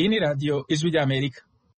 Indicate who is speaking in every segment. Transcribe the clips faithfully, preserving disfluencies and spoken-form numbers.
Speaker 1: Iyi ni radiyo Ijwi ry'Amerika.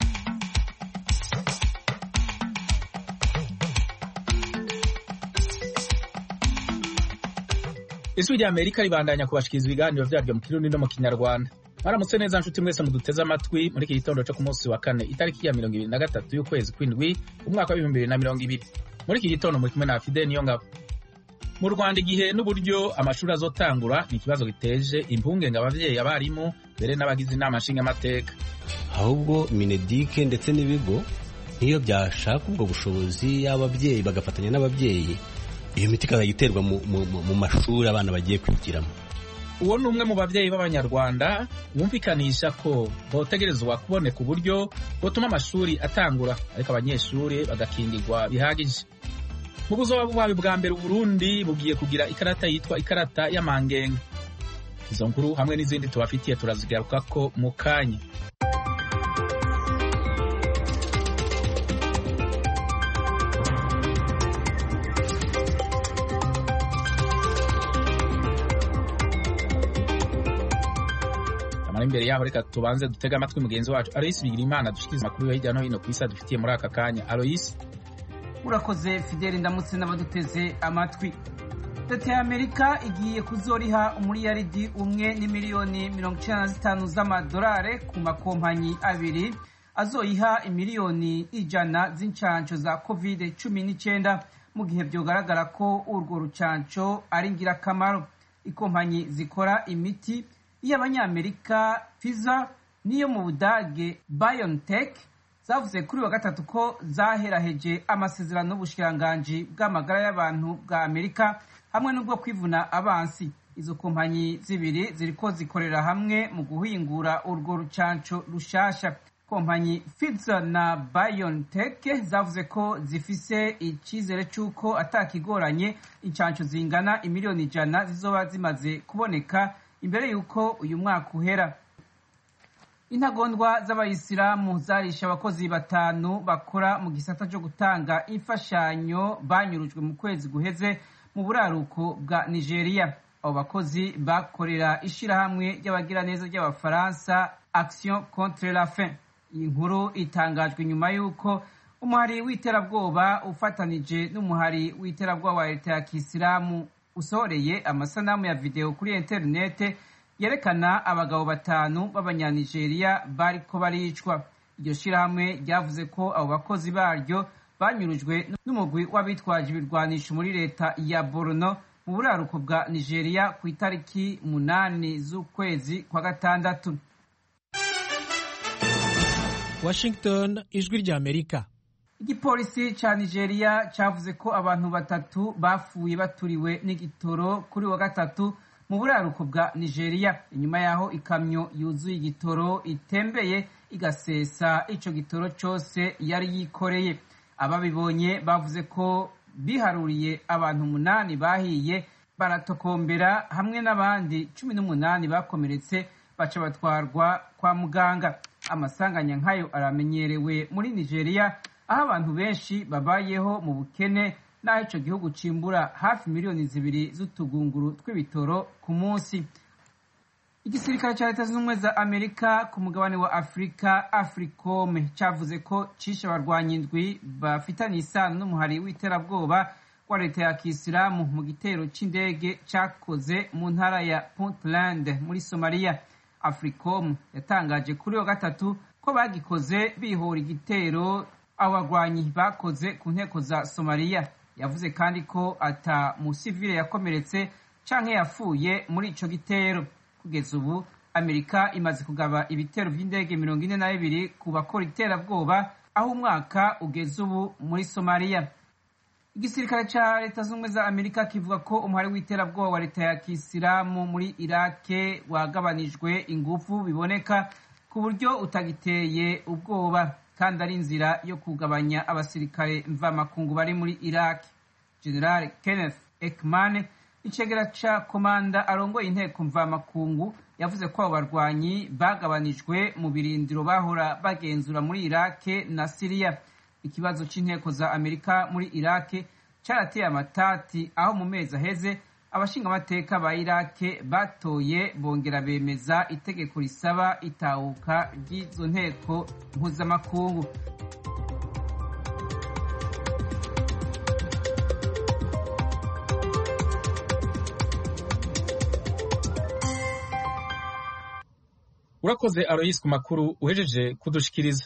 Speaker 1: Ijwi ry'Amerika ribandanya kubashikiriza ibiganiro vyaryo mu Kirundi no mu Kinyarwanda. Mwaramutse neza nshuti mwese muduteze amatwi muri iki gitondo cyo ku munsi wa kane itariki ya mirongo ibiri na gatatu y'ukwezi kw'indwi umwaka w'ibihumbi bibiri na mirongo ibiri. Muri iki gitondo muri kumwe na Fidel Niyongabo. Mu Rwanda igihe n'uburyo amashuri azotangura ni ikibazo giteje impungenge abavyeyi, abarimu mbere n'abagize inama nshingamateka.
Speaker 2: Ahubwo Minedike ndetse n'ibigo niyo byashaka ubwo bushobozi y'abavyeyi bagafatanya n'abavyeyi, iyo miti ikazagiterwa mu, mu, mu mashuri abana bagiye kwigiramo.
Speaker 1: Uwo ni umwe mu bavyeyi b'Abanyarwanda wumvikanisha ko botegerezwa kuboneka uburyo butuma amashuri atangura ariko abanyeshuri bagakingirwa bihagije. Mu buzoba bwawe bwa mbere Burundi bugiye kugira ikarata yitwa ikarata y'amangenge. Izo nkuru hamwe n'izindi tubafitiye turazigaruka ko mu kanya. Imbere yaho reka tubanze dutega amatwi mugenzi wacu Aloysi Bigirimana dushikiriza amakuru yo hirya no hino ku isi dufitiye muri aka kanya. Aloysi,
Speaker 3: urakoze Fidel, ndamutse n'abaduteze amatwi. Leta ya Amerika igiye kuzoriha umuriyaridi umwe n'imiliyoni mirongo icenda na zitanu z'amadolari ku makompanyi abiri azoyiha imiliyoni ijana z'incanco za covid cumi n'icenda mu gihe byogaragara ko urwo rucanco ari ngirakamaro. Ikompanyi zikora imiti y'Abanyamerika Pfizer niyo mu Budage BioNTech zavuze kuri wa gatatu ko zaheraheje amasezerano n'ubushikiranganji bw'amagara y'abantu bwa Amerika hamwe n'ubwo kwivuna abansi. Izo kompanyi zibiri ziriko zikorera hamwe mu guhingura urwo rucanco rushasha. Kompanyi Pfizer na BioNTech zavuze ko zifise icizere c'uko atakigoranye incanco zingana imiliyoni ijana zizoba zimaze kuboneka imbere yuko uyu mwaka uhera. Intagondwa z'abayisilamu zarisha abakozi batanu bakora mu gisata cyo gutanga imfashanyo banyurujwe mu kwezi guheze mu buraruko bwa Nigeria. Abo bakozi bakorera ishirahamwe ry'abagiraneza ry'Abafaransa Action contre la faim. Iyi nkuru itangajwe nyuma yuko umuhari w'iterabwoba ufatanije n'umuhari w'iterabwoba wa leta ya Kisilamu usohoreye amasanamu ya video kuri interinete yerekana abagabo batanu b'Abanyanigeria bariko baricwa. Iryo shirahamwe ryavuze ko abo bakozi baryo banyurujwe n'umugwi w'abitwaje ibirwanisho muri leta ya Borno mu buraruko bwa Nigeria ku itariki munani z'ukwezi kwa gatandatu.
Speaker 4: Washington, Ijwi ry'Amerika.
Speaker 3: Igipolisi ca Nigeria cavuze ko abantu batatu bapfuye baturiwe n'igitoro kuri wa gatatu mu buraruko bwa Nigeria inyuma yaho ikamyo yuzuye igitoro itembeye igasesa ico gitoro cose yari yikoreye. Ababibonye bavuze ko biharuriye abantu umunani bahiye baratokombera hamwe n'abandi cumi n'umunani bakomeretse baca batwarwa kwa muganga. Amasanganya nkayo aramenyerewe muri Nigeria aho abantu benshi babayeho mu bukene n'aho ico gihugu cimbura hafi miliyoni zibiri z'utugunguru tw'ibitoro ku munsi. Igisirikare ca Leta Zunze Ubumwe za Amerika ku mugabane wa Afrika Africom cavuze ko cishe abarwanyi indwi bafitanye isano n'umuhari w'iterabwoba wa leta ya Kisilamu mu gitero c'indege cakoze mu ntara ya Puntland muri Somalia. Africom yatangaje kuri wa gatatu ko bagikoze bihora igitero abagwanyi bakoze ku nteko za Somalia. Yavuze kandi ko ata musivile yakomeretse canke yapfuye muri ico gitero. Kugeza ubu Amerika imaze kugaba ibitero vy'indege mirongo ine na bibiri ku bakora iterabwoba aho umwaka ugeze ubu muri Somalia. Igisirikare ca Leta Zunze Ubumwe za Amerika kivuga ko umuhari w'iterabwoba wa leta ya Kisilamu muri Iraq wagabanijwe ingufu biboneka ku buryo utagiteye ubwoba kandi ari inzira yo kugabanya abasirikare mvamakungu bari muri Iraq. General Kenneth Ekman, icegera ca komanda arongoye inteko mvamakungu, yavuze ko abo barwanyi bagabanijwe mu birindiro bahora bagenzura muri Iraq na Syria. Ikibazo c'inteko za Amerika muri Iraq carateye amatati aho mu mezi aheze abashingamateka ba Irake batoye bongera bemeza itegeko risaba itahuka ry'izo nteko mpuzamakungu.
Speaker 1: Urakoze Alois ku makuru uhejeje kudushikiriza.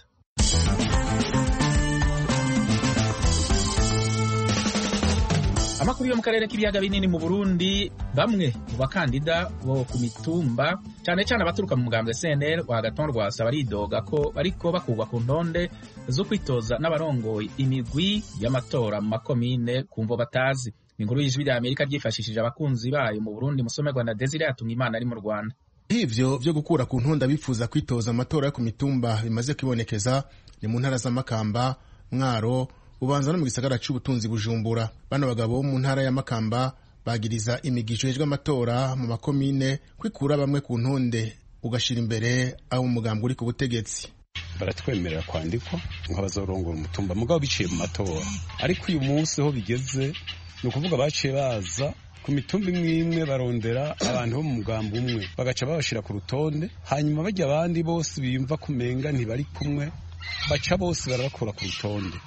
Speaker 1: Amakuru yo mu karere k'ibiyaga binini mu Burundi, bamwe mu bakandida bo ku mitumba cyane cyane abaturuka mu mugambwe C N L wa Agathon Rwasa baridoga ko bariko bakugwa ku ntonde zo kwitoza n'abarongoye imigwi y'amatora mu makomine kumvo batazi. Inkuru y'ijwi rya Amerika ryifashishije abakunzi bayo mu Burundi, musomerwa na Desire Atungimana ari mu Rwanda.
Speaker 5: Hivyo vyo gukura ku ntonda bifuza kwitoza amatora yo ku mitumba bimaze kwibonekeza ni mu ntara z'Amakamba, Mwaro, Bubanza no mu gisagara c'ubutunzi Bujumbura. Bano bagabo mu ntara ya Makamba bagiriza imigisho hejwe amatora mu makomine kwikura bamwe ku ntonde ugashira imbere aho umugambwe uri ku butegetsi.
Speaker 6: Baratwemerera kwandikwa nk'abazorongora umutumba mugabo biciye mu matora, ariko uyu munsi ho bigeze ni ukuvuga baciye baza ku mitumba imwe imwe barondera abantu bo mu mugambo umwe bagaca babashira ku rutonde, hanyuma bajya abandi bose biyumva kumenga ntibari kumwe baca bose barabakura ku rutonde.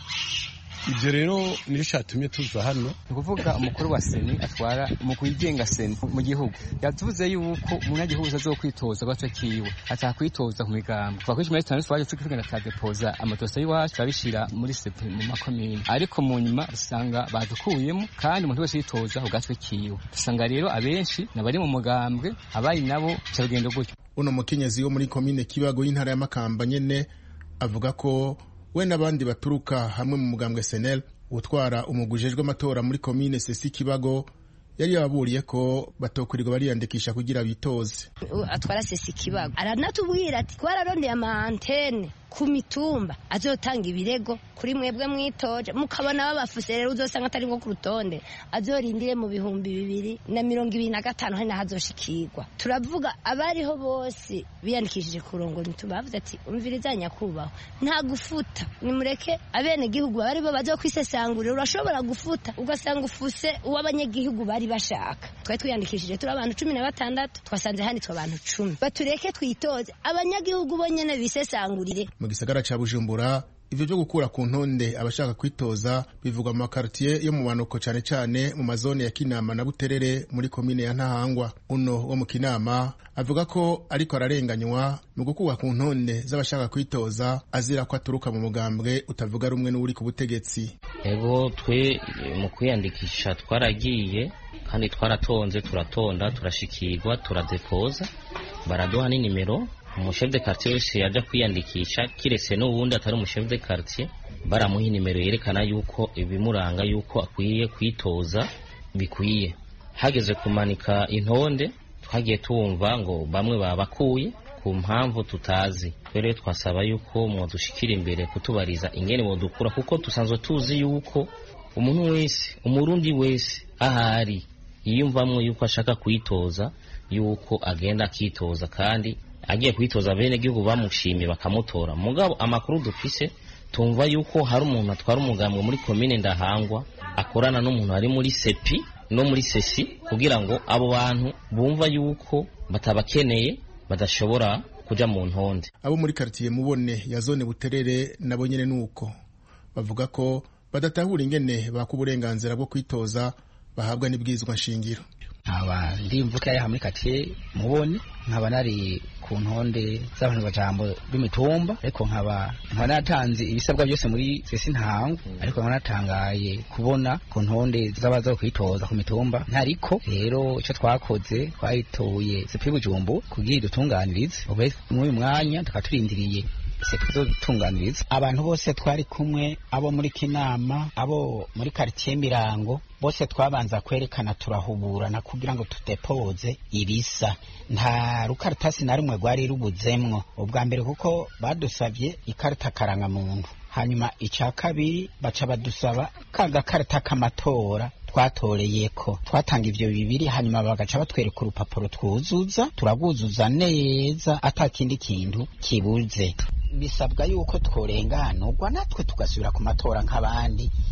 Speaker 6: Ibyo rero niyo cyatumye tuza hano.
Speaker 7: Ni ukuvuga umukuru wa seni atwara umukuru wigenga seni mu gihugu yatuvuze yuko umunyagihugu azokwitoza gato kiwe atakwitoza ku migambo kuva kuri cumi na gatanu twaje tukigenda tadepoza amadosiye y'iwacu turabishira muri sepe mu makomine, ariko mu nyuma usanga badukuyemo kandi umuntu wese yitoza ku gatwe kiwe. Usanga rero abenshi nabari mu mugambwe abayi nabo cyagenda gutyo.
Speaker 5: Uno mukenyezi wo muri komine Kibago y'intara ya Makamba nyene avuga ko we n'abandi baturuka hamwe mu mugambwe S N L utwara umugujejwe amatora muri komine Sesi Kibago yari yaburiye ko batokurirwa bariyandikisha kugira bitoze.
Speaker 8: Atwara Sesi Kibago aranatubwira ati twararondeye ama antene ku mitumba azotanga ibirego kuri mwebwe mwitoje mukabona babafuse rero uzosanga atari ngo ku rutonde azorindire mu bihumbi bibiri na mirongo ibiri na gatanu hari nahazoshikirwa. Turavuga abariho bose biyandikishije kurongora imitumba bavuze ati umvirizanya kubaho nta gufuta, nimureke abene gihugu bari bo bazokwisesangurira. Urashobora gufuta ugasanga ufuse uw'abanyagihugu bari bashaka. Twa twiyandikishije turi abantu cumi na batandatu twasanze handitswe abantu cumi. Batureke twitoze abanyagihugu bonyene bisesangurire.
Speaker 5: Mu gisagara ca Bujumbura ivyo byo gukura ku ntonde abashaka kwitoza bivugwa mu quartier yo mu Manuko cyane cyane mu mazone ya Kinama na Buterere muri komine ya Ntahangwa. Uno wo mu Kinama avuga ko ariko ararenganywa mu gukura ku ntonde z'abashaka kwitoza azira ko aturuka mu mugambwe utavuga rumwe n'uri ku butegetsi.
Speaker 9: Ego twe mu kwiyandikisha twaragiye kandi twaratonze turatonda turashikirwa turadepoza baraduha ni nimero. Umuchef de quartier wese yaje kwiyandikisha kirese n'ubundi atari umuchef de quartier baramuha nimero yerekana yuko ibimuranga yuko akwiye kwitoza bikwiye. Hageze kumanika intonde twagiye tumva ngo bamwe babakuye ku mpamvu tutazi. Rero twasaba yuko mwodushikira imbere kutubariza ingene bodukura, kuko tusanzwe tuzi yuko umuntu wese umurundi wese ahari yiyumvamwe yuko ashaka kwitoza yuko agenda akitoza kandi agiye kwitoza bene gihugu bamushimye bakamutora. Mugabo amakuru dufise tumva yuko hari umuntu atwara umugambwe muri komine Ndahangwa akorana n'umuntu ari muri sepi no muri sesi kugira ngo abo bantu bumva yuko batabakeneye badashobora kuja mu ntonde.
Speaker 5: Abo muri quartier Mubone ya zone Buterere nabo nyene nuko bavuga ko badatahura ingene bakuburenganzira bwo kwitoza bahabwa n'ibwizwa nshingiro.
Speaker 10: Aba ndimvuka ya muri quartier Mubone nkaba nari ku ntonde z'abantu bajambo b'imitumba, ariko nkaba nkaba natanze ibisabwa byose muri Sesi Ntango, ariko nkaba natangaye kubona ku ntonde z'abaza kwitoza ku mitumba ntariko. Rero icyo twakoze twayitoye sepi Bujumbu kugira dutunganirize ube muri mwanya tukaturindiriye sepizo dutunganirize abantu bose twari kumwe, abo muri Kinama abo muri quartier Mirango bose twabanza kwerekana turahuburana kugira ngo tudepoze ibisa. Nta rukaratasi na rumwe rwari rubuzemwo ubwa mbere kuko badusavye ikarita karanga muntu, hanyuma icya kabiri baca badusaba kaga karita kamatora twatoreyeko. Twatanga ivyo bibiri hanyuma bagaca batwereka urupapuro twuzuza, turaguzuza neza atakindi kintu kibuze. Bisabwa yuko tworenganurwa natwe tugasubira ku matora nk'abandi,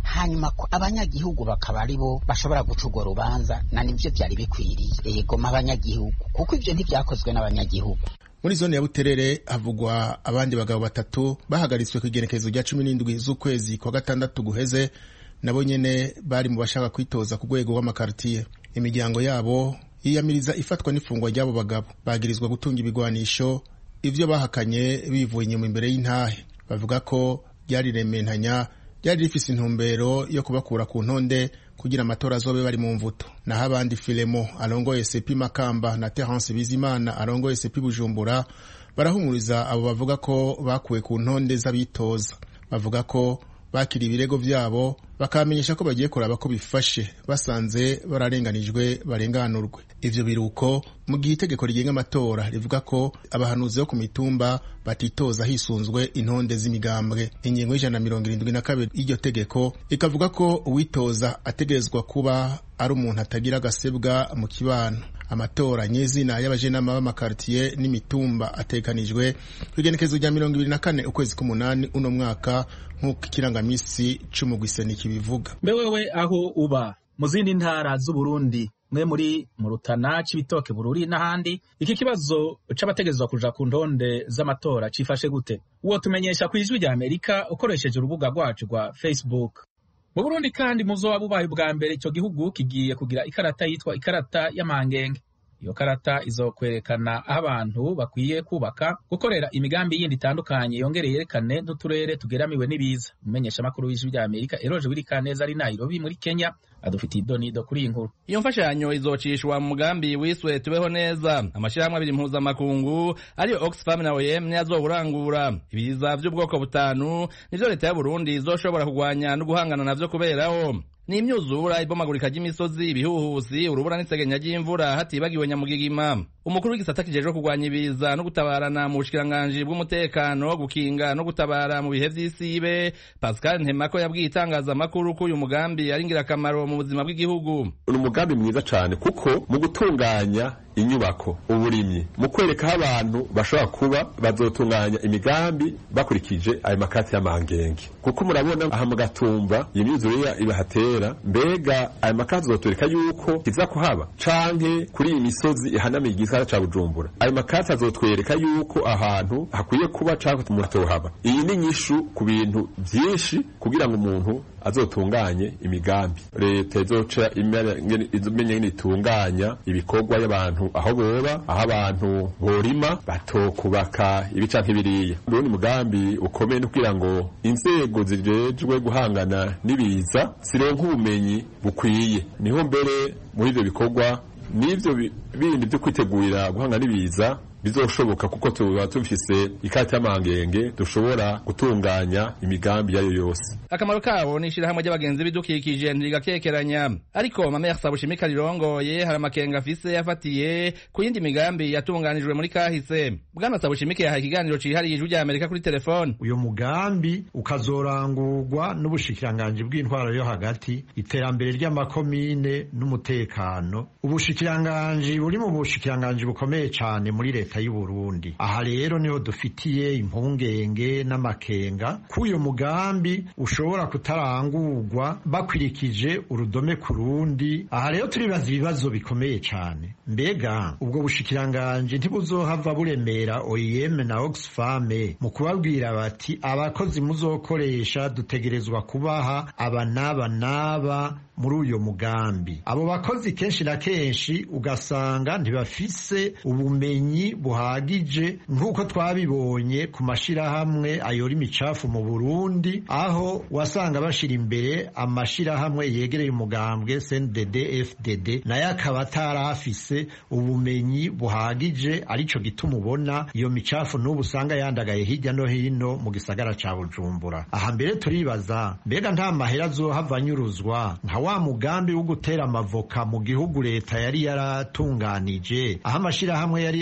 Speaker 11: hanyuma abanyagihugu bakaba ari bo bashobora guca urwo rubanza na nivyo vyari bikwiriye yego mu abanyagihugu kuko ivyo ntivyakozwe n'abanyagihugu.
Speaker 5: Muri zone ya Buterere havugwa abandi bagabo batatu bahagaritswe ku igenekerezo rya cumi n'indwi z'ukwezi kwa gatandatu guheze, nabo nyene bari mu bashaka kwitoza ku rwego rw'amakartier. Imiryango yabo yiyamiriza ifatwa n'ifungwa ry'abo bagabo, bagirizwa gutunga ibigwanisho, ivyo bahakanye bivuye inyuma imbere y'intahe. Bavuga ko ryari rementanya, ryari rifise intumbero yo kubakura ku ntonde kugira amatora azobe bari mu mvuto. Naho abandi Filemo arongoye S P Makamba na Terence Bizimana arongoye S P Bujumbura barahumuriza abo bavuga ko bakuwe ku ntonde z'abitoza. Bavuga ko bakiri ibirego vyabo bakamenyesha ko bagiye kuraba ko bifashe, basanze bararenganijwe barenganurwe. Ivyo biruko mu gihe itegeko rigenga amatora rivuga ko abahanuzi bo ku mitumba batitoza hisunzwe intonde z'imigambwe. Ingingo y'ijana na mirongo irindwi na kabiri y'iryo tegeko ikavuga ko uwitoza ategerezwa kuba ari umuntu atagira agasebwa mu kibano. Amatora nyezina y'abajenama b'amakartier n'imitumba atekanijwe kwigenekezo rya mirongo ibiri na kane ukwezi k'umunani uno mwaka nk'uko ikirangamisi c'umugwiseni kibivuga.
Speaker 1: Mbe wewe aho uba mu zindi ntara z'u Burundi, mwe muri mu Rutana, Cibitoke, Bururi n'ahandi, iki kibazo c'abategezwa kuja ku ndonde z'amatora cifashe gute? Uwo tumenyesha ku Ijwi rya Amerika ukoresheje urubuga rwacu rwa Facebook. Mu Burundi kandi muzoba bubaye bwa mbere ico gihugu kigiye kugira ikarata yitwa ikarata y'amangenge. Iyo karata izokwerekana aho abantu bakwiye kubaka, gukorera imigambi yindi itandukanye, yongere yerekane n'uturere tugeramiwe n'ibiza. Umumenyesha makuru w'Ijwi rya Amerika Eroje Wirikaneza ari Nairobi muri Kenya adufitiye idonido kuri iyi nkuru.
Speaker 12: Iyo mfashanyo izocishwa mu mugambi wiswe tubeho neza. Amashirahamwe abiri mpuzamakungu ariyo Oxfam na O I M yazowurangura. Ibiza vy'ubwoko butanu nivyo leta ya Burundi izoshobora kugwanya no guhangana navyo kuberaho ni imyuzura, ibomagurika ry'imisozi, ibihuhusi, urubura n'isegenya ry'imvura hatibagiwe Nyamugigima. Umukuru w'igisata kijejwe kugwanya ibiza no gutabarana mu bushikiranganji bw'umutekano, gukinga no gutabara mu bihe vy'isibe, Pascal Ntemako yabwiye itangazamakuru ko uyu mugambi ari ngirakamaro mu buzima bw'igihugu.
Speaker 13: Ni umugambi mwiza cane kuko mu gutunganya inyubako, uburimyi, mu kwereka abantu bashobora kuba bazotunganya imigambi bakurikije ayo makati y'amangenge. Kuko murabona aha mu Gatumba imyuzure ibahatera, mbega ayo makati azotureka yuko kiza kuhaba canke kuri iyi misozi ihanamiye igisagara ca Bujumbura. Ayo makati azotwereka yuko ahantu hakwiye kuba canke mutohaba. Iyi ni nyishu ku bintu vyinshi kugira ngo umuntu azotunganye imigambi. Leta izoca imenye ngene itunganya ibikorwa y'abantu aho boba, aho abantu borima, batokubaka ibica nk'ibiriya. Uwo ni umugambi ukomeye kugira ngo inzego zijejwe guhangana n'ibiza zironke ubumenyi bukwiye. Niho mbere muri ivyo bikorwa n'ivyo bindi vyo kwitegurira guhangana n'ibiza bizoshoboka kuko tuba tufise ikarata y'amangenge dushobora gutunganya imigambi yayo yose.
Speaker 12: Akamaro kabo ni ishirahamwe ry'abagenzi bidukikije ntigakekeranya, ariko Mama Sabushimika rirongoye hari amakenga afise yafatiye ku yindi migambi yatunganijwe muri kahise. Bwana Sabushimika yahaye ikiganiro cihariye Ijwi rya Amerika kuri telefone.
Speaker 14: Uyo mugambi ukazorangurwa n'ubushikiranganji bw'intwaro yo hagati, iterambere ry'amakomine n'umutekano. Ubushikiranganji buri mu bushikiranganji bukomeye cane muri leta y'u Burundi. Aha rero niho dufitiye impungenge n'amakenga k'uyu mugambi ushobora kutarangurwa bakwirikije urudome ku rundi. Aha rero turibaza ibibazo bikomeye cyane. Mbega ubwo bushikiranganji ntibuzohava buremera O I M na Oxfam mu kubabwira bati abakozi muzokoresha dutegerezwa kubaha aba n'aba n'aba muri uyo mugambi. Abo bakozi kenshi na kenshi ugasanga ntibafise ubumenyi buhagije nk'uko twabibonye ku mashirahamwe ayora imicafu mu Burundi, aho wasanga bashira imbere amashirahamwe yegereye umugambwe C N D D F D D nayo akaba atarafise ubumenyi buhagije, arico gituma ubona iyo micafu n'ubu usanga yandagaye hirya no hino mu gisagara ca Bujumbura. Aha mbere turibaza mbega nta mahera azohava anyuruzwa nka wa mugambi wo gutera amavoka mu gihugu leta yari yaratunganije, aho amashirahamwe yari yagize ama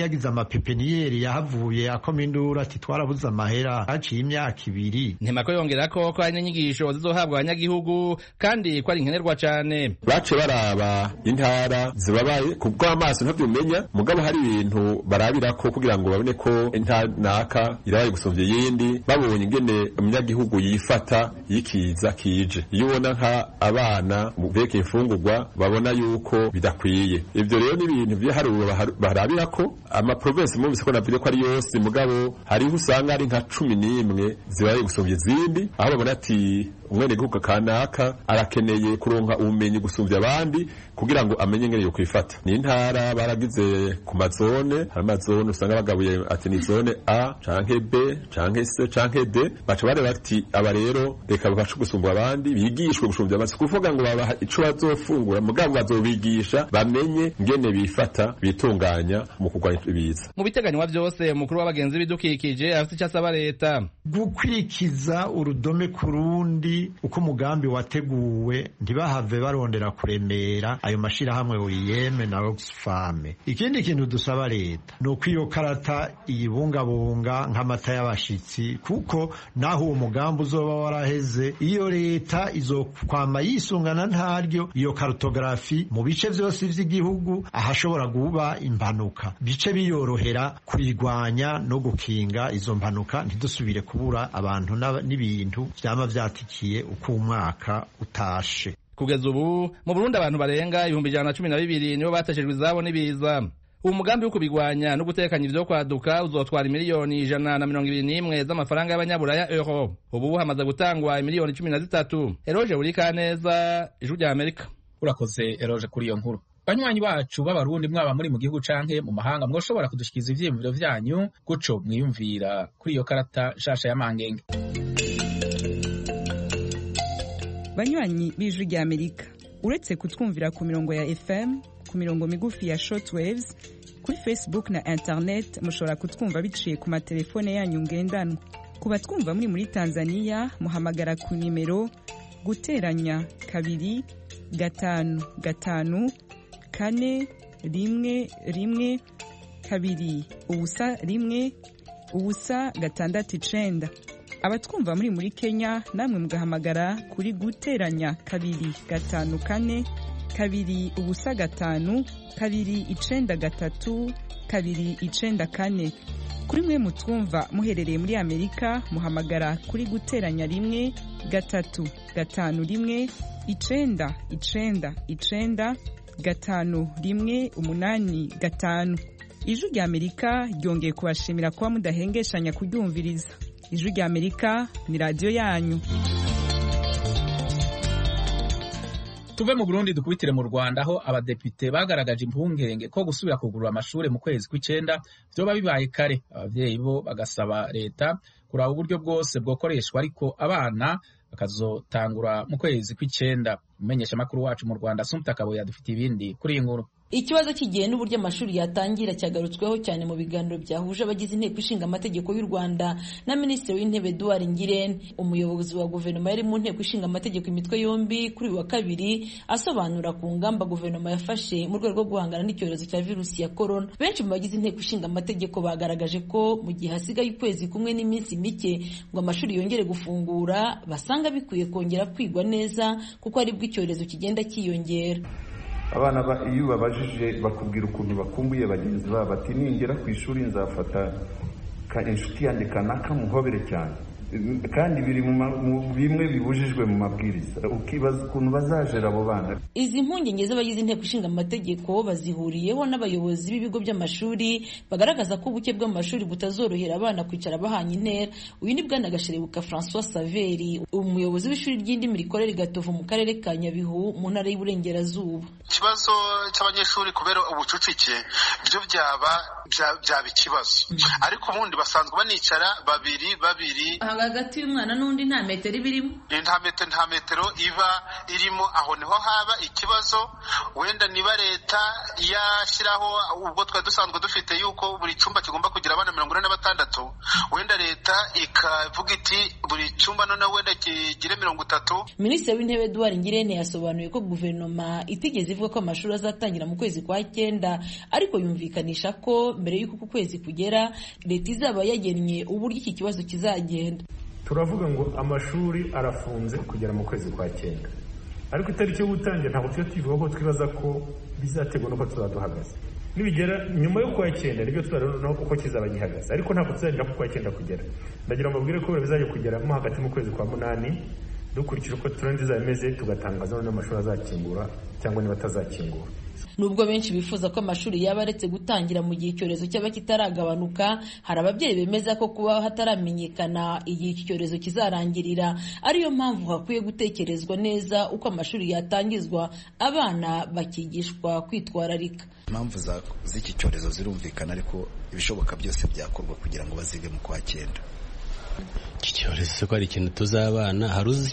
Speaker 14: amapepiniyeri yahavuye akoma induru ati twarabuze amahera haciye imyaka ibiri.
Speaker 12: Ntemako yongera ko ko hari n'inyigisho zizohabwa abanyagihugu kandi ko ari nkenerwa cane.
Speaker 13: Bace baraba intara zibabaye kubwo amaso ntabyumenya mugabo hari ibintu barabirako kugira ngo babone ko intara naka irabaye gusumvya yindi babonye ingene umunyagihugu yifata yikiza kije. Iyo ubona nka abana mu veke imfungurwa babona yuko bidakwiye. Ivyo rero ni ibintu by'haruro barabirako ama province mu bisiko navire ko ari yose mugabo hari usanga ari nka cumi n'imwe zibaye gusumvya izindi aho babona ati umwene gihugu kanaka arakeneye kuronka ubumenyi gusumvya abandi kugira ngo amenye ngene yo kwifata. Ni intara baragize ku mazone, hari amazone usanga bagabuye ati ni zone A canke B canke C canke D, baca bare bati aba rero reka babacu gusumba abandi bigishwe gusumvya abandi kuvuga ngo babaha ico bazofungura mugabo bazobigisha bamenye ngene bifata bitunganya mu kugwanya ibiza.
Speaker 12: Mu biteganywa byose umukuru w'abagenzi bidukikije afite icyo asaba leta
Speaker 14: gukurikiza urudome kurundi uko umugambi wateguwe ntibahave barondera kuremera ayo mashirahamwe Uyeme na Oxfam. Ikindi kintu dusaba leta ni uko iyo karata iyibungabunga nk'amata y'abashitsi kuko naho uwo mugambi uzoba waraheze iyo leta izokwama yisungana ntaryo iyo kartografi mu bice vyose vy'igihugu ahashobora guba impanuka bice biyorohera kuyigwanya no gukinga izo mpanuka ntidusubire kubura abantu n'ibintu vyama vyatikiye uko umwaka utashe.
Speaker 12: Kugeza ubu mu Burundi abantu barenga ibihumbi ijana na cumi na bibiri nibo bateshejwe izabo n'ibiza. Uwo mugambi wo kubigwanya no gutekanya ivyo kwaduka uzotwara miliyoni ijana na mirongo ibiri n'imwe z'amafaranga y'abanyaburaya euro. Ubu hamaze gutangwa miliyoni cumi na zitatu. Eroje Burikaneza, Ijwi rya Amerika.
Speaker 1: Urakoze Eroje kuri iyo nkuru. Banywanyi bacu b'abarundi mwaba muri mu gihugu canke mu mahanga mwoshobora kudushikiza ivyiyumviro vyanyu guco mwiyumvira kuri iyo karata shasha ya Mangenge.
Speaker 15: Banywanyi b'Ijwi rya Amerika, uretse kutwumvira ku mirongo ya F M, ku mirongo migufi ya shortwaves, kuri Facebook na internet mushobora kutwumva biciye ku matelefone yanyu ngendanwa. Ku batwumva muri muri Tanzania muhamagara ku nimero guteranya kabiri gatanu gatanu kane rimwe rimwe kabiri ubusa rimwe ubusa gatandatu icenda. Abatwumva muri muri Kenya namwe mugahamagara kuri guteranya kabiri gatanu kane kabiri ubusa gatanu kabiri icenda gatatu kabiri icenda kane. Kuri mwe mutwumva muherereye muri Amerika muhamagara kuri guteranya rimwe gatatu gatanu rimwe icenda icenda icenda gatanu rimwe umunani gatanu. Ijwi rya Amerika ryongeye kubashimira kuba mudahengeshanya kuryumviriza. Ijwi rya Amerika ni radio yanyu.
Speaker 1: Tuve mu Burundi dukubitire mu Rwanda aho abadepite bagaragaje impungenge ko gusubira kugurura amashure mu kwezi kw'icenda vyoba bibaye kare. Abavyeyi bo bagasaba leta kuraba uburyo bwose bwokoreshwa ariko abana bakazotangura mu kwezi kw'icenda. Umenyesha makuru wacu mu Rwanda Sumta Kaboya dufite ibindi kuri iyi nkuru.
Speaker 16: Ikibazo kigiye n'uburyo amashuri yatangira cyagarutsweho cyane mu biganiro byahuje abagize inteko ishinga amategeko y'u Rwanda na Minisitiri w'Intebe Edouard Ngirente. Umuyobozi wa guverinoma yari mu nteko ishinga amategeko imitwe yombi kuri wa kabiri asobanura ku ngamba guverinoma yafashe mu rwego rwo guhangana n'icyorezo cya virusi ya corona. Benshi mu bagize inteko ishinga amategeko bagaragaje ko mu gihe hasigaye ukwezi kumwe n'iminsi mike ngo amashuri yongere gufungura basanga bikwiye kongera kwigwa neza kuko ari bwo icyorezo kigenda kiyongera.
Speaker 17: Abana iyo babajije bakubwira ukuntu bakumbuye bagenzi babo bati ningera ku ishuri nzafata inshuti yanjye kanaka muhobere cyane kandi biri mu bimwe bibujijwe mu mabwiriza ukibaza ukuntu bazajera abo bana.
Speaker 16: Izi mpungenge z'abagize inteko ishinga amategeko bazihuriyeho n'abayobozi b'ibigo by'amashuri bagaragaza ko ubuke bw'amashuri butazorohera abana kwicara bahanye intera. Uyu ni bwana Gasherebuka François Saveri, umuyobozi w'ishuri ry'indimi rikorera i Gatovu mu karere ka Nyabihu mu ntara y'Iburengerazuba.
Speaker 18: Ikibazo cy'abanyeshuri kubera ubucucike byo byaba byaba ikibazo ariko ubundi basanzwe banicara babiri babiri
Speaker 16: hagati y'umwana n'undi nta metero iba irimo
Speaker 18: nta metero nta metero iba irimo aho niho haba ikibazo wenda niba leta yashyiraho ubwo twari dusanzwe dufite yuko buri cyumba kigomba kugira abana mirongo ine na batandatu wenda leta ikavuga iti buri cyumba noneho wenda kigire mirongo itatu.
Speaker 16: Minisitiri w'Intebe Edouard Ngirente yasobanuye ko guverinoma itigeze ivuga ko amashuri azatangira mu kwezi kwa cyenda ariko yumvikanisha ko mbere y'uko uku kwezi kugera leta izaba yagennye uburyo iki kibazo kizagenda.
Speaker 19: Turavuga ngo amashuri arafunze kugera mu kwezi kwa cyenda ariko itariki yo gutangira ntabwo tujya tuvuga ko twibaza ko bizategwa nuko tuzaduhagaze nibigera nyuma yo kwa cyenda nibyo tuzarona uko kizaba gihagaze ariko ntabwo tuzagira ku kwa cyenda kugera. Ndagira ngo mbabwire ko bizajya kugera mo hagati mu kwezi kwa munani dukurikije uko turangiza zimeze tugatangaza none amashuri azakingura cyangwa niba atazakingura.
Speaker 16: Nubwo benshi bifuza ko amashuri yaba aretse gutangira mu gihe icyorezo cyaba kitaragabanuka, hari ababyeyi bemeza ko kuba hataramenyekana igihe iki cyorezo kizarangirira ariyo mpamvu hakwiye gutekerezwa neza uko amashuri yatangizwa abana bakigishwa kwitwararika.
Speaker 20: Impamvu z'iki cyorezo zirumvikana ariko ibishoboka byose byakorwa kugira ngo bazige mu kwa cyenda.
Speaker 2: Iki cyorezo ko ari ikintu tuzabana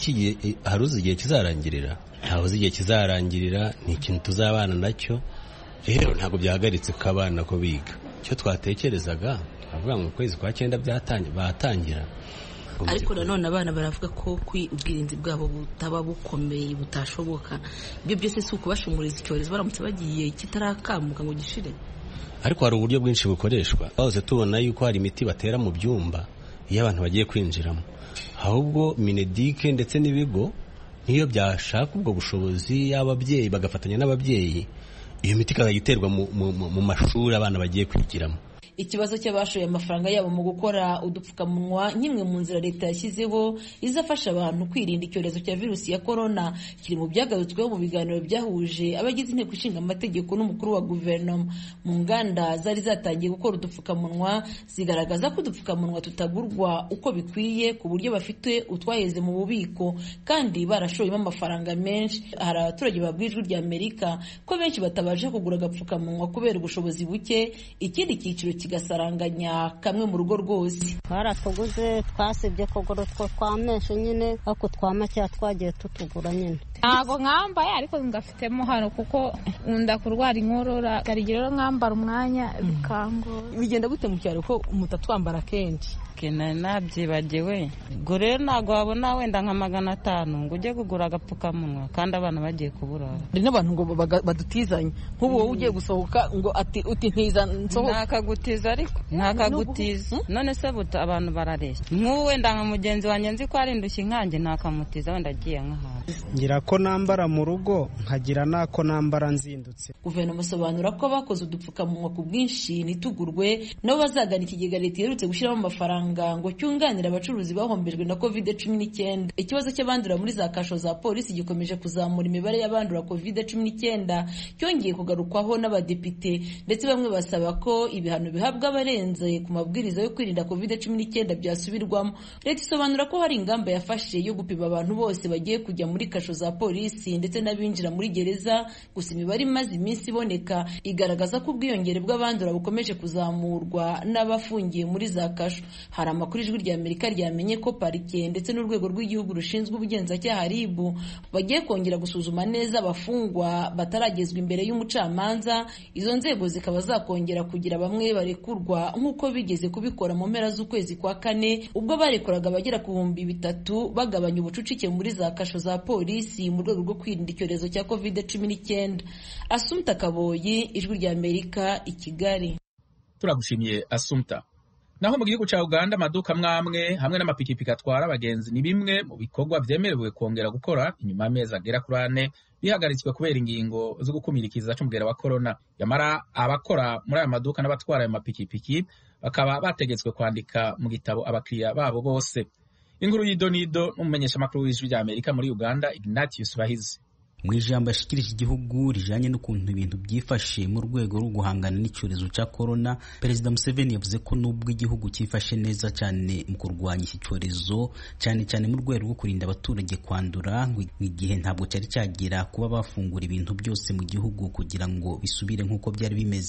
Speaker 2: haruzi igihe kizarangirira ntaho uzi igihe kizarangirira ni ikintu tuzabana nacyo rero ntabwo byahagaritse ko abana ko biga. Icyo twatekerezaga avuga ngo kwezi kwa cyenda batangira
Speaker 16: ariko nanone abana baravuga ko ubwirinzi bwabo butaba bukomeye butashoboka. Ibyo byose si ukubashumuriza icyorezo baramutse bagiye kitarakamuka ngo gishire.
Speaker 2: Ariko hari uburyo bwinshi bukoreshwa. Bahoze tubona yuko hari imiti batera mu byumba iyo abantu bagiye kwinjiramo, ahubwo Minedike ndetse n'ibigo niyo byashaka ubwo bushobozi y'ababyeyi bagafatanya n'ababyeyi iyo miti ikazajya iterwa mu mashuri abana bagiye kwigiramo.
Speaker 16: Ikibazo cy'abashoye amafaranga yabo mu gukora udupfukamunwa nk'imwe mu nzira leta yashyizeho izafasha abantu kwirinda icyorezo cya virusi ya korona kiri mu byagarutsweho mu biganiro byahuje abagize inteko ishinga amategeko n'umukuru wa guverinoma. Mu nganda zari zatangiye gukora udupfukamunwa zigaragaza ko udupfukamunwa tutagurwa uko bikwiye ku buryo bafite utwaheze mu bubiko kandi barashoyemo amafaranga menshi. Hari abaturage babwiye Ijwi ry'Amerika ko benshi batabasha kugura agapfukamunwa kubera ubushobozi buke, ikindi cyiciro kigasaranganya kamwe mu rugo rwose.
Speaker 21: Twaratuguze twasibye kugura two twameshe nyine ariko twamacyya twagiye tutugura nyine.
Speaker 22: Ntago nkambaye ariko ngafitemo hano kuko unda kurwara inkorora garigero nkambara umwanya bikango.
Speaker 16: Bigenda gute mu cyaro ko mutatwambara kenshi?
Speaker 23: Kena nabyibagiwe ngo rero ntago wabona wenda nka magana atanu ngo ujye kugura agapfukamunwa kandi abana bagiye kuburara.
Speaker 16: Hari n'abantu ngo badutizanye nk'ubu wowe ugiye gusohoka ngo ati uti ntiza nsohoka.
Speaker 23: Ntakagutiza ariko ntakagutiza none se buta abantu barareshya. Nk'ubu wenda nka mugenzi wanjye nzi ko ari indushyi nkanjye ntakamutiza wenda agiye nk'ahantu.
Speaker 24: Ngira ko nambara mu rugo nkagira nako nambara nzindutse.
Speaker 16: Guverinoma asobanura ko bakoze udupfukamunwa ku bwinshi nitugurwe nabo bazagana ikigega leta iherutse gushyiramo amafaranga ngo cyunganira abacuruzi bahombejwe na covid cumi n'icyenda. Ikibazo cy'abandura muri za kasho za polisi gikomeje kuzamura imibare y'abandura covid cumi n'icyenda cyongeye kugarukwaho n'abadepite ndetse bamwe basaba ko ibihano bihabwa abarenze ku mabwiriza yo kwirinda covid cumi n'icyenda byasubirwamo. Leta isobanura ko hari ingamba yafashe yo gupima abantu bose bagiye kujya muri kasho za polisi ndetse n'abinjira muri gereza, gusa imibare imaze iminsi iboneka igaragaza ko ubwiyongere bw'abandura bukomeje kuzamurwa n'abafungiye muri za kasho. Hari amakuru Ijwi ry'Amerika ryamenye ko parike ndetse n'urwego rw'igihugu rushinzwe ubugenzacyaha R I B bagiye kongera gusuzuma neza abafungwa bataragezwa imbere y'umucamanza. Izo nzego zikaba zakongera kugira bamwe barekurwa nk'uko bigeze kubikora mu mpera z'ukwezi kwa kane ubwo barekuraga abagera ku bihumbi bitatu bagabanya ubucucike muri za kasho za polisi mu rwego rwo kwirinda icyorezo cya covid cumi n'icyenda. Asumta Kaboyi, Ijwi ry'Amerika, i Kigali.
Speaker 1: Turagushimiye Asumta. Naho mu gihugu cya Uganda amaduka mwamwe hamwe n'amapikipiki atwara abagenzi ni bimwe mu bikorwa byemerewe kongera gukora inyuma y'amezi agera kuri ane bihagaritswe kubera ingingo zo gukumira ikiza cy'umugera wa corona. Yamara abakora muri aya maduka n'abatwara ayo mapikipiki bakaba bategetswe kwandika mu gitabo abakiriya babo bose. Inkuru y'idonido n'umumenyeshamakuru w'Ijwi ry'Amerika muri Uganda Ignatius Bahizi.
Speaker 25: Mu ijambo yashikirije igihugu rijanye n'ukuntu ibintu byifashe mu rwego rwo guhangana n'icyorezo cya corona, Perezida Museveni yavuze ko nubwo igihugu cyifashe neza cyane mu kurwanya iki cyorezo cyane cyane mu rwego rwo kurinda abaturage kwandura, ngo igihe ntabwo cyari cyagira kuba bafungura ibintu byose mu gihugu kugira ngo bisubire nk'uko byari bimeze.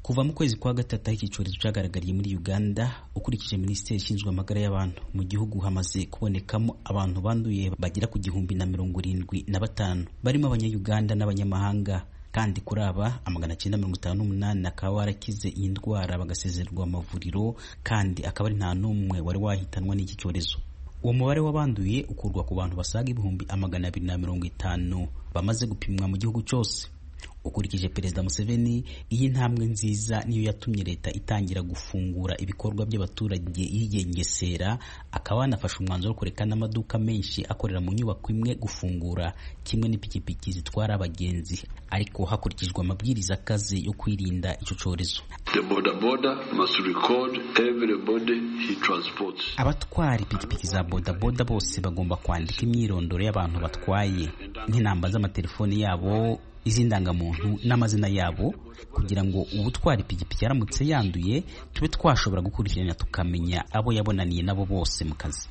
Speaker 25: kuva mu kwezi kwa gatatu aho iki cyorezo cyagaragariye muri Uganda, ukurikije minisiteri ishinzwe amagara y'abantu mu gihugu hamaze kubonekamo abantu banduye bagera ku gihumbi na mirongo irindwi na batanu barimo abanyayuganda n'abanyamahanga, kandi kuri aba amagana cyenda mirongo itanu n'umunani akaba warakize iyi ndwara bagasezererwa amavuriro, kandi akaba ari nta n'umwe wari wahitanwa n'iki cyorezo. Uwo mubare w'abanduye ukurwa ku bantu basaga ibihumbi amagana abiri na mirongo itanu bamaze gupimwa mu gihugu cyose. Ukurikije Perezida Museveni, iyi ntambwe nziza niyo yatumye leta itangira gufungura ibikorwa by'abaturage yigengesera, akaba yanafashe umwanzuro wo kureka n'amaduka menshi akorera mu nyubako imwe gufungura, kimwe n'ipikipiki zitwara abagenzi, ariko hakurikijwe amabwiriza akaze yo kwirinda icyo cyorezo. Abatwara ipikipiki za bodaboda bose bagomba kwandika imyirondoro y'abantu batwaye, nk'inamba z'amatelefoni yabo, iz'indangamuntu n'amazina yabo, kugira ngo ubutwara ipikipiki yaramutse yanduye tube twashobora gukurikirana tukamenya abo yabonaniye nabo bose mu kazi.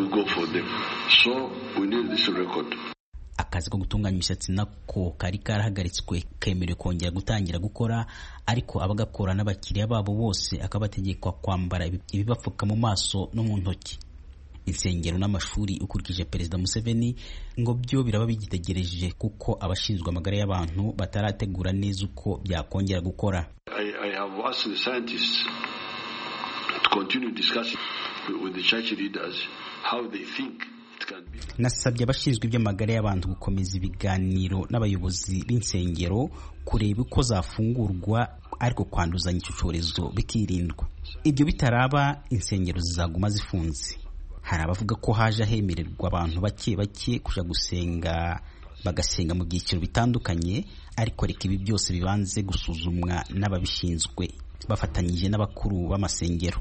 Speaker 25: Akazi ko gutunganya imisatsi nako kari karahagaritswe kemerewe kongera gutangira gukora, ariko abagakora n'abakiriya babo bose akabategekwa kwambara ibibapfuka mu maso no mu ntoki. Insengero n'amashuri ukurikije Perezida Museveni ngo byo biraba bigitegereje kuko abashinzwe amagara y'abantu batarategura neza uko byakongera gukora.
Speaker 3: I, I have asked the scientists to continue discussing with the church leaders how they think it can be.
Speaker 25: Nasabye abashinzwe iby'amagara y'abantu gukomeza ibiganiro n'abayobozi b'insengero kureba uko zafungurwa ariko kwanduzanya icyo cyorezo bikirindwa. Ibyo bitaraba insengero zizaguma zifunze. Hari abavuga ko haje hemererwa abantu bake bake kuja gusenga, bagasenga mu byiciro bitandukanye, ariko reka ibi byose bibanze gusuzumwa n'ababishinzwe bafatanyije n'abakuru b'amasengero.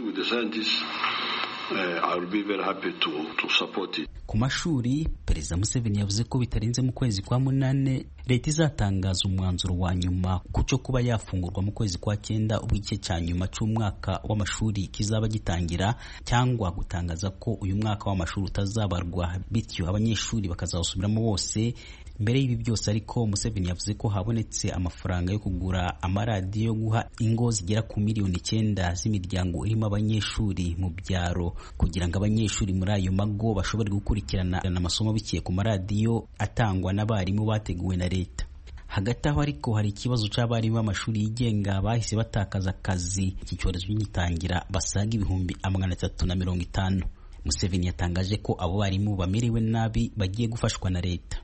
Speaker 25: Ku mashuri, Perezida Museveni yavuze ko bitarenze mu kwezi kwa munane leta izatangaza umwanzuro wa nyuma kucyo kuba yafungurwa mu kwezi kwa cyenda ubw'igice cya nyuma cy'umwaka w'amashuri kizaba gitangira, cyangwa gutangaza ko uyu mwaka w'amashuri utazabarwa bityo abanyeshuri bakazawusubiramo bose. Mbere y'ibi byose ariko Museveni yavuze ko habonetse amafaranga yo kugura amaradiyo yo guha ingo zigera ku miliyoni icyenda z'imiryango irimo abanyeshuri mu byaro, kugira ngo abanyeshuri muri ayo mago bashobore gukurikirana amasomo biciye ku maradiyo atangwa n'abarimu bateguwe na leta. Hagati aho ariko hari ikibazo cy'abarimu b'amashuri yigenga bahise batakaza akazi iki cyorezo gitangira, basaga ibihumbi amagana atatu na mirongo itanu. Museveni yatangaje ko abo barimu bamerewe nabi bagiye gufashwa na leta.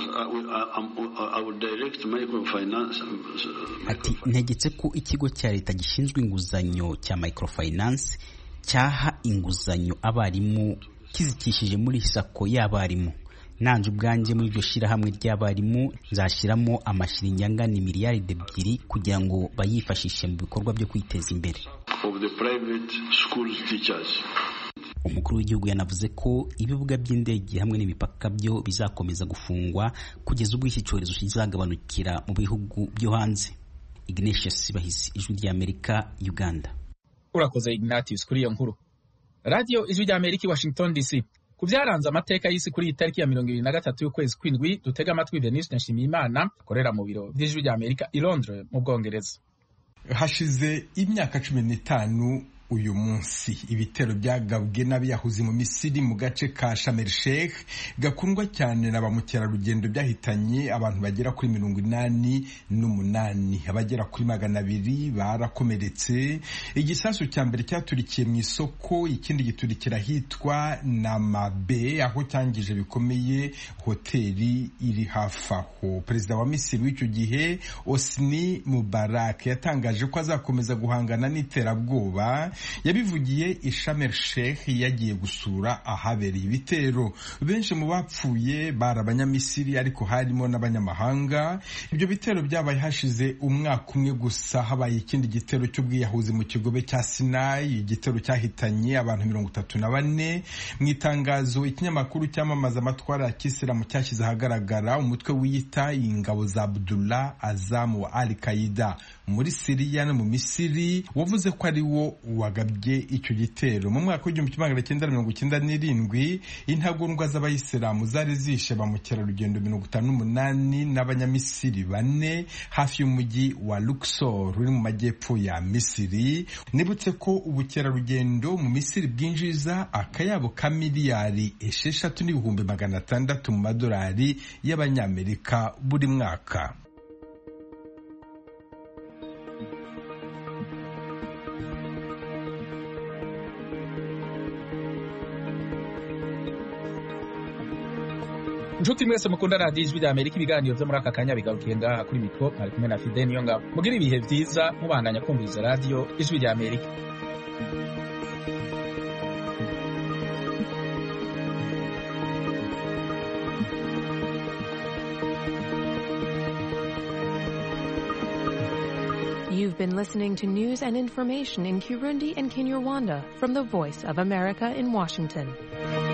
Speaker 25: Ati ntegetse ko ikigo cya leta gishinzwe inguzanyo cya microfinance cyaha inguzanyo abarimu kizikishije muri sako y'abarimu. Nanje ubwanjye muri iryo shirahamwe ry'abarimu nzashiramo amashiringi angana miliyaride ebyiri kugira ngo bayifashishe mu bikorwa byo kwiteza imbere. Umukuru w'igihugu yanavuze ko ibibuga by'indege hamwe n'imipaka byo bizakomeza gufungwa kugeza ubwo iki cyorezo kizagabanukira mu bihugu byo hanze. Ignatius Bahisi, Ijwi ry'Amerika, Uganda.
Speaker 1: Urakoze Ignatius kuri iyo nkuru. Radio Ijwi ry'Amerika, Washington D C. Ku byaranze amateka y'isi kuri iyi tariki ya mirongo ibiri na gatatu y'ukwezi kw'indwi, dutega amatwi Denis Nshimiyimana akorera mu biro by'Ijwi ry'Amerika i Londres mu Bwongereza.
Speaker 4: Hashize imyaka cumi n'itanu uyu munsi ibitero byagabwe n'abiyahuzi mu Misiri mu gace ka Sharm el Sheikh gakundwa cyane na ba mukerarugendo byahitanye abantu bagera kuri mirongo inani n'umunani, abagera kuri magana abiri barakomeretse. Igisasu cya mbere cyaturikiye mu isoko, ikindi giturikira hitwa Namabe aho cyangije bikomeye hoteli iri hafi aho. Perezida wa Misiri w'icyo gihe Hosni Mubarak yatangaje ko azakomeza guhangana n'iterabwoba. Yabivugiye i Sharm el Sheikh yagiye gusura ahabereye ibitero. Benshi mu bapfuye bari abanyamisiri ariko harimo n'abanyamahanga. Ibyo bitero byabaye hashize umwaka umwe gusa habaye ikindi gitero cy'ubwiyahuzi mu kigobe cya Sinai, igitero cyahitanye abantu mirongo itatu na bane. Mu itangazo ikinyamakuru cyamamaza amatwara ya Kisilamu cyashyize ahagaragara umutwe wiyita ingabo za Abdullah Azam wa Al Qaeda muri Siriya no mu Misiri wavuze ko ari wo wagabye icyo gitero. Mu mwaka w'igihumbi kimwe magana cyenda mirongo icyenda n'irindwi intagondwa z'abayisilamu zari zishe ba mukerarugendo mirongo itanu n'umunani n'abanyamisiri bane hafi y'umujyi wa Luxor uri mu majyepfo ya Misiri. Nibutse ko ubukerarugendo mu Misiri bwinjiza akayabo ka miliyari esheshatu n'ibihumbi magana atandatu mu madolari y'abanyamerika buri mwaka.
Speaker 1: Nshuti mwese mukunda radiyo ijwi rya Amerika, ibiganiro byo muri aka kanya bigarukiye ngaha kuri mikoro, mwari kumwe na Fidel Niyongabo. Mugire ibihe byiza mubandanya kumviriza radiyo ijwi rya Amerika.
Speaker 6: You've been listening to news and information in Kirundi and Kinyarwanda from the Voice of America in Washington.